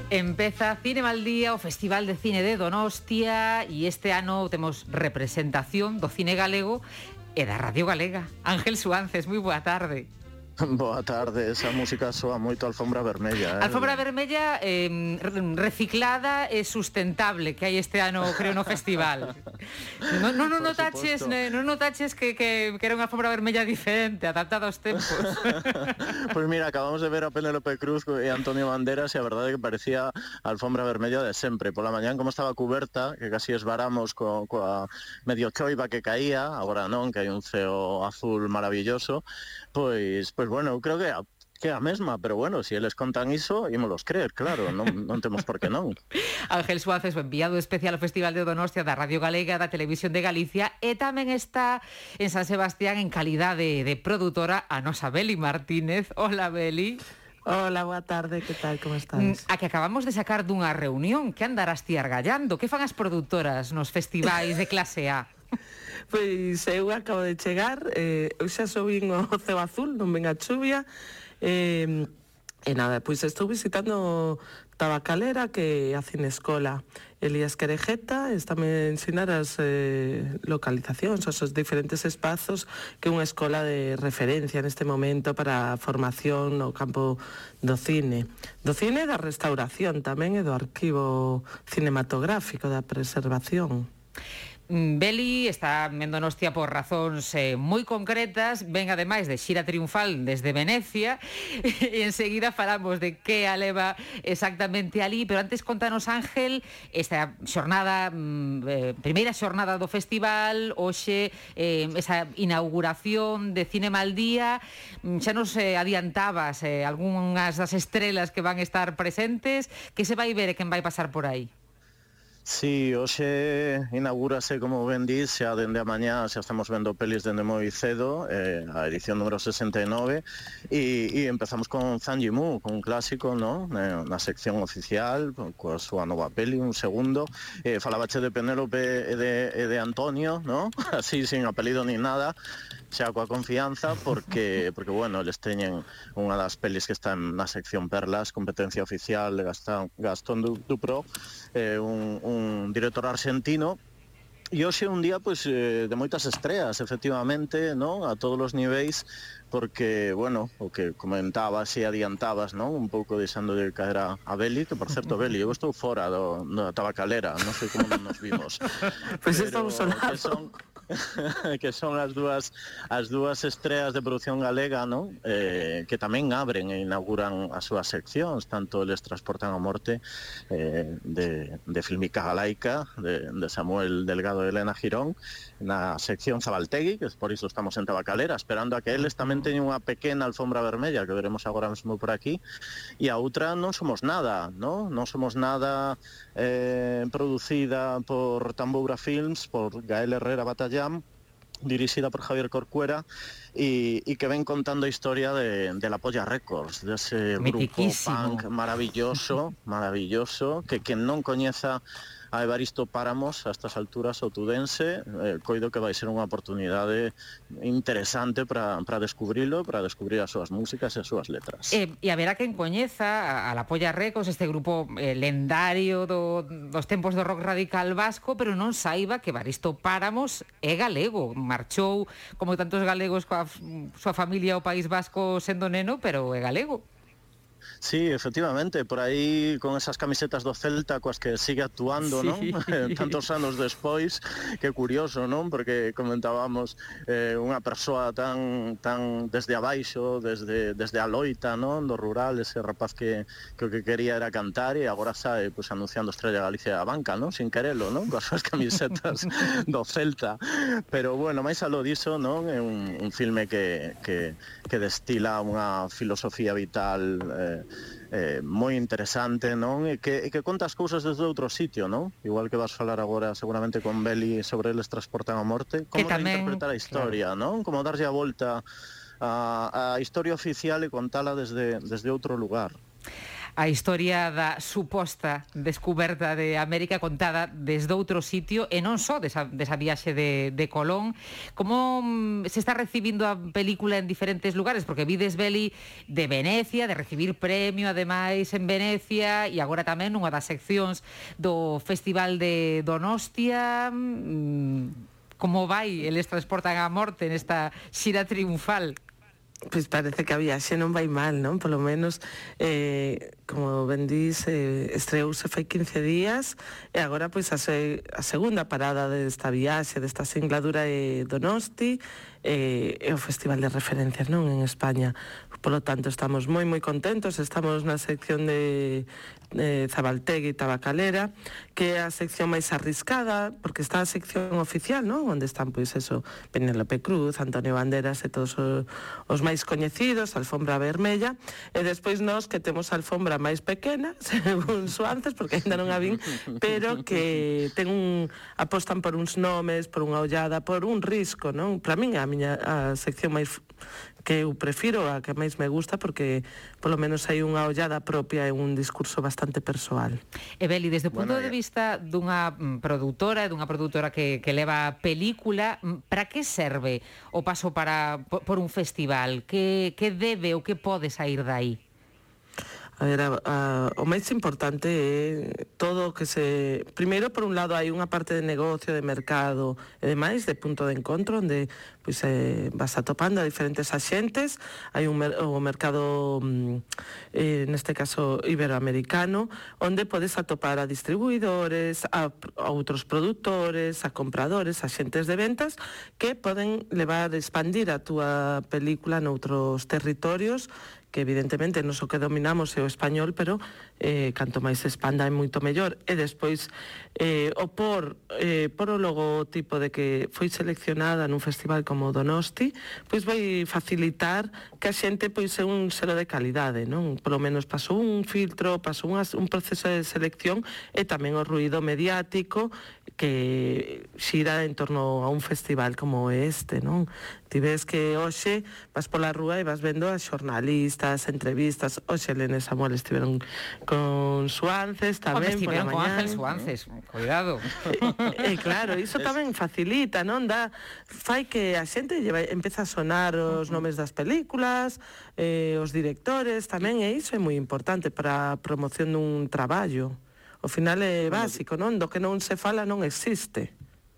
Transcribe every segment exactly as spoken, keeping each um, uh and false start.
Empeza Cinema al Día, o Festival de Cine de Donostia, e este ano temos representación do cine galego e da Radio Galega. Ángel Suances, moi boa tarde. Boa tarde, esa música soa moito Alfombra Vermella. Eh? Alfombra Vermella eh, reciclada e sustentable que hai este ano, creo, no festival. Non no, no notaches, non notaches que, que, que era unha Alfombra Vermella diferente, adaptada aos tempos. Pois pues mira, acabamos de ver a Penélope Cruz e Antonio Banderas e a verdade é que parecía a Alfombra Vermella de sempre. Pola mañán, como estaba cuberta, que casi esvaramos co, coa medio choiva que caía, agora non, que hai un ceo azul maravilloso, pois, pois bueno, eu creo que a, que a mesma, pero bueno, se si eles contan iso, ímolos creer, claro, non, non temos por que non. Ángel Suárez, o enviado especial ao Festival de Donostia da Radio Galega, da Televisión de Galicia, e tamén está en San Sebastián en calidade de produtora a nosa Beli Martínez. Hola, Beli. Hola, boa tarde, que tal, como estás? A que acabamos de sacar dunha reunión, que andarás ti argallando? Que fan as produtoras nos festivais de clase A? Pois eu acabo de chegar, eh, eu xa subín o ceo azul, non ven a chuvia, eh, e nada, pois estou visitando Tabacalera, que é a cinescola Elías Querejeta, estame a ensinar as eh, localizacións, os diferentes espazos que é unha escola de referencia neste momento para a formación no campo do cine. Do cine e da restauración tamén e do arquivo cinematográfico, da preservación. Beli está en Donostia por razóns eh, moi concretas, ven ademais de xira triunfal desde Venecia e enseguida falamos de que a leva exactamente ali, pero antes contanos, Ángel, esta xornada, eh, primeira xornada do festival, hoxe eh, esa inauguración de Cinema al Día, xa nos eh, adiantabas eh, algunhas das estrelas que van estar presentes, que se vai ver e quen vai pasar por aí? Sí, hoxe inaugúrase, como ben dis, xa dende a mañá xa estamos vendo pelis dende moi cedo, eh, a edición número sesenta e nove, e, e empezamos con Zhang Yimou, con un clásico, no? Na sección oficial, coa súa nova peli, un segundo. Eh, falabache de Penélope e de, e de Antonio, no? Así, sin apelido ni nada, xa coa confianza, porque, porque bueno, eles teñen unha das pelis que está na sección Perlas, competencia oficial de Gastón, Gastón Dupro, eh, un, un director argentino. E hoxe é un día pois, eh, de moitas estreas, efectivamente, non? A todos os niveis, porque, bueno, o que comentabas e adiantabas, non? Un pouco deixando de caer a, a Beli, que, por certo, Beli, eu estou fora do, da Tabacalera, non sei como non nos vimos. Pois pues estamos solados. Que son, que son as dúas as dúas estreas de produción galega, non? Eh, que tamén abren e inauguran as súas seccións, tanto eles transportan a morte eh, de, de Filmica Galaica, de, de Samuel Delgado e Elena Girón, na sección Zabaltegui, que por iso estamos en Tabacalera, esperando a que eles tamén teñen unha pequena alfombra vermella, que veremos agora mesmo por aquí, e a outra Non somos nada, non? Non somos nada eh, producida por Tamboura Films, por Gael Herrera Batallán, dirixida por Javier Corcuera, e, e que ven contando a historia de, de La Polla Records, dese grupo punk maravilloso, maravilloso, que quen non coñeza a Evaristo Páramos a estas alturas outudense, eh, coido que vai ser unha oportunidade interesante para para descubrilo, para descubrir as súas músicas e as súas letras. E, e haberá quen coñeza a, a La Polla Records, este grupo eh, lendario do, dos tempos do rock radical vasco, pero non saiba que Evaristo Páramos é galego, marchou como tantos galegos coa súa familia ao País Vasco sendo neno, pero é galego. Sí, efectivamente, por aí con esas camisetas do Celta coas que sigue actuando, sí, non? Tantos anos despois, que curioso, non? Porque comentábamos eh, unha persoa tan tan desde abaixo, desde desde a loita, non? Do rural, ese rapaz que que o que quería era cantar e agora sae pois anunciando Estrella Galicia da banca, non? Sin querelo, non? Coas súas camisetas do Celta. Pero bueno, máis aló diso, non? É un, un filme que que que destila unha filosofía vital eh, eh, moi interesante, non? E que, e que conta as cousas desde outro sitio, non? Igual que vas falar agora seguramente con Beli sobre eles transportan a morte, como tamén, reinterpretar a historia, claro, non? Como darlle a volta a, a historia oficial e contala desde, desde outro lugar. a historia da suposta descoberta de América contada desde outro sitio e non só desa, desa viaxe de, de Colón. Como se está recibindo a película en diferentes lugares? Porque vides Beli de Venecia, de recibir premio ademais en Venecia e agora tamén nunha das seccións do Festival de Donostia. Como vai eles transportan a morte nesta xira triunfal? Pois parece que a viaxe non vai mal, non? Polo menos, eh, como ben dís, eh, estreouse fai quince días e agora pois a, se, a segunda parada desta viaxe, desta singladura é Donosti, eh, é o festival de referencias, non? En España. Polo tanto, estamos moi, moi contentos. Estamos na sección de, de Zabaltegui e Tabacalera, que é a sección máis arriscada, porque está a sección oficial, non? Onde están, pois, eso, Penélope Cruz, Antonio Banderas e todos os, os máis coñecidos, alfombra vermella, e despois nós que temos a alfombra máis pequena, según Suances, porque ainda non a vin, pero que ten un, apostan por uns nomes, por unha ollada, por un risco, non? Para min a miña a sección máis que eu prefiro, a que máis me gusta, porque polo menos hai unha ollada propia e un discurso bastante persoal. E Beli, desde o punto Bueno, de vista dunha produtora, dunha produtora que, que leva película, para que serve o paso para por un festival? Que, que debe ou que pode sair dai? A ver, a, a, o máis importante é todo o que se... Primeiro, por un lado, hai unha parte de negocio, de mercado e demais, de punto de encontro, onde pois, eh, vas atopando a diferentes axentes. Hai un mer o mercado, eh, neste caso, iberoamericano, onde podes atopar a distribuidores, a, a outros produtores, a compradores, a xentes de ventas, que poden levar, expandir a túa película noutros territorios, que evidentemente non só que dominamos é o español, pero eh, canto máis se expanda é moito mellor. E despois, eh, o por, eh, por o logotipo de que foi seleccionada nun festival como Donosti, pois vai facilitar que a xente pois é un selo de calidade, non? Polo menos pasou un filtro, pasou un, un proceso de selección e tamén o ruído mediático que xira en torno a un festival como este, non? Ti ves que hoxe vas pola rúa e vas vendo a xornalistas, entrevistas. Hoxe Helena Samuel estiveron con Suances tamén. Home, estiveron pola con mañá. Ángel Suances, cuidado. E, e claro, iso tamén facilita, non? Dá, fai que a xente lleva, empeza a sonar os nomes das películas, eh, os directores tamén, e iso é moi importante para a promoción dun traballo. Ao final é básico, non? Do que non se fala non existe.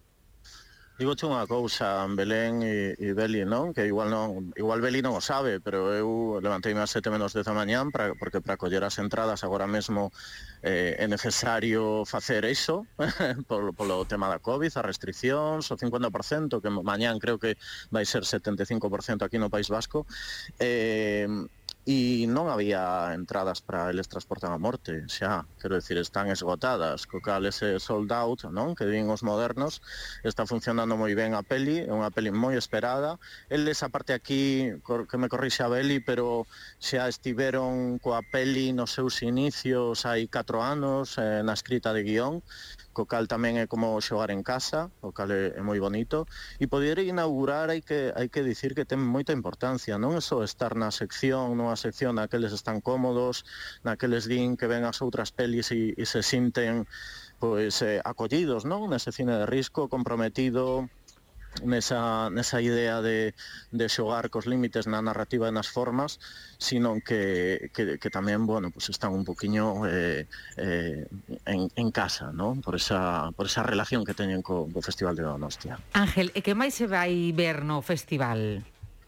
Digoche unha cousa, Belén e, e Beli, non? Que igual non, igual Beli non o sabe, pero eu levanteime ás sete menos dez da mañán para, porque para coller as entradas agora mesmo eh, é necesario facer iso polo, polo tema da COVID, as restriccións, o cincuenta por cento, que mañán creo que vai ser setenta e cinco por cento aquí no País Vasco. Eh, e non había entradas para eles transportan a morte, xa, quero dicir, están esgotadas, co cal ese sold out, non? Que din os modernos, está funcionando moi ben a peli, é unha peli moi esperada. Eles, aparte aquí, que me corrixe a Beli, pero xa estiveron coa peli nos seus inicios hai catro anos, eh, na escrita de guión, co cal tamén é como xogar en casa, o cal é, é moi bonito, e poder inaugurar hai que hai que dicir que ten moita importancia, non é só estar na sección, nunha sección naqueles están cómodos, naqueles din que ven as outras pelis e, e se sinten pois eh, acollidos, non? Nese cine de risco, comprometido, nesa, nesa idea de, de xogar cos límites na narrativa e nas formas, sino que, que, que tamén, bueno, pues están un poquinho eh, eh, en, en casa, ¿no? Por esa, por esa relación que teñen co, co Festival de Donostia. Ángel, e que máis se vai ver no festival?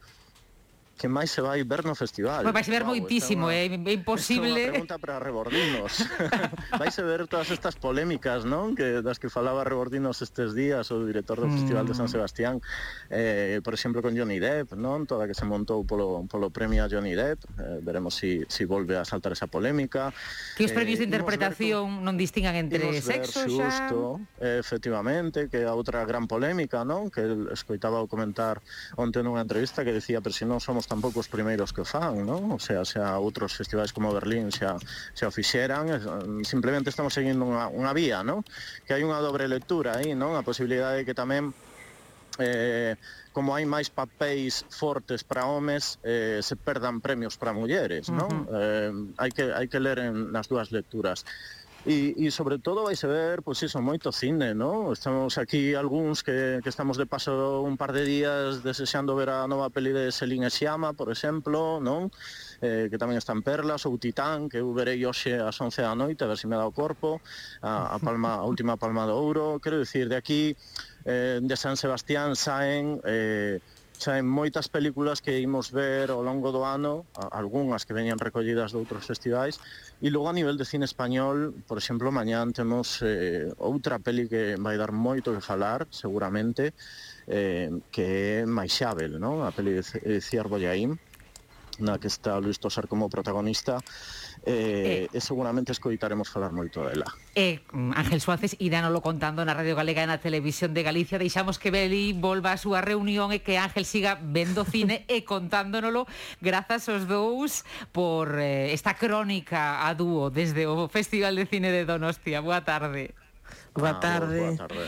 Que máis se vai ver no festival? Vai se ver wow, moitísimo, é, unha, é imposible. É unha pregunta para Rebordinos. Vai se ver todas estas polémicas, non? Que das que falaba Rebordinos estes días, o director do mm. Festival de San Sebastián, eh, por exemplo con Johnny Depp, non? Toda que se montou polo, polo premio a Johnny Depp, eh, veremos si, si volve a saltar esa polémica. Que os premios eh, de interpretación non distingan entre sexos xa? Xusto, eh, efectivamente, que é outra gran polémica, non? Que escoitaba o comentar onte nunha entrevista que decía, pero se non somos tampouco os primeiros que o fan, non? O sea, xa outros festivais como Berlín xa, xa o fixeran, simplemente estamos seguindo unha, unha vía, non? Que hai unha dobre lectura aí, non? A posibilidade de que tamén eh, como hai máis papéis fortes para homes, eh, se perdan premios para mulleres, non? Uh-huh. eh, hai que hai que ler en, nas dúas lecturas. E, e sobre todo vais a ver, pois iso, moito cine, non? Estamos aquí algúns que, que estamos de paso un par de días desexando ver a nova peli de Celine Sciamma, por exemplo, non? Eh, que tamén está en Perlas, ou Titán, que eu verei hoxe ás once da noite, a ver se me dá o corpo, a, a, palma, a última Palma de Ouro. Quero dicir, de aquí, eh, de San Sebastián, saen... Eh, saen moitas películas que imos ver ao longo do ano, algunhas que veñan recollidas de outros festivais, e logo a nivel de cine español, por exemplo, mañán temos eh, outra peli que vai dar moito que falar, seguramente, eh, que é Maixabel, non? A peli de Ciar Bollaín, na que está Luis Tosar como protagonista, eh, eh. e seguramente escoitaremos falar moito dela. Eh, Ángel Suárez iránolo contando na Radio Galega e na Televisión de Galicia. Deixamos que Beli volva a súa reunión e que Ángel siga vendo cine e contándonoslo. Grazas aos dous por eh, esta crónica a dúo desde o Festival de Cine de Donostia. Boa tarde. Boa tarde. Ah, boa tarde.